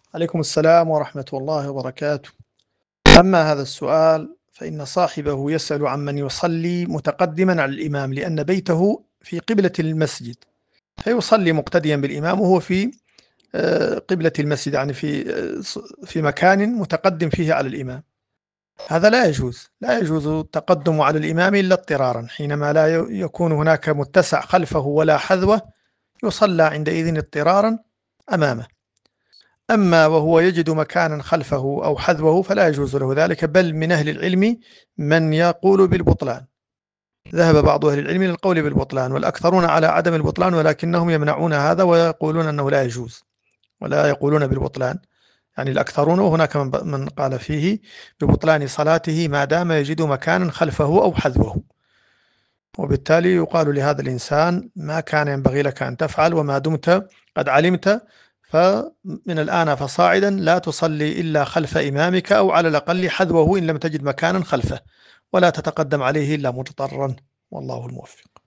عليكم السلام ورحمة الله وبركاته. أما هذا السؤال فإن صاحبه يسأل عمن يصلي متقدما على الإمام لأن بيته في قبلة المسجد، فيصلي مقتديا بالإمام وهو في قبلة المسجد، يعني في مكان متقدم فيه على الإمام. هذا لا يجوز التقدم على الإمام إلا اضطرارا، حينما لا يكون هناك متسع خلفه ولا حذوه يصلى عندئذ اضطرارا أمامه. أما وهو يجد مكانا خلفه أو حذوه فلا يجوز له ذلك، بل من أهل العلم من يقول بالبطلان. ذهب بعض أهل العلم للقول بالبطلان والأكثرون على عدم البطلان، ولكنهم يمنعون هذا ويقولون أنه لا يجوز ولا يقولون بالبطلان، يعني الأكثرون، وهناك من قال فيه ببطلان صلاته ما دام يجد مكانا خلفه أو حذوه. وبالتالي يقال لهذا الإنسان ما كان ينبغي لك أن تفعل وما دمت قد علمت، فمن الآن فصاعدا لا تصلي إلا خلف إمامك أو على الأقل حذوه إن لم تجد مكانا خلفه، ولا تتقدم عليه إلا مضطرا، والله الموفق.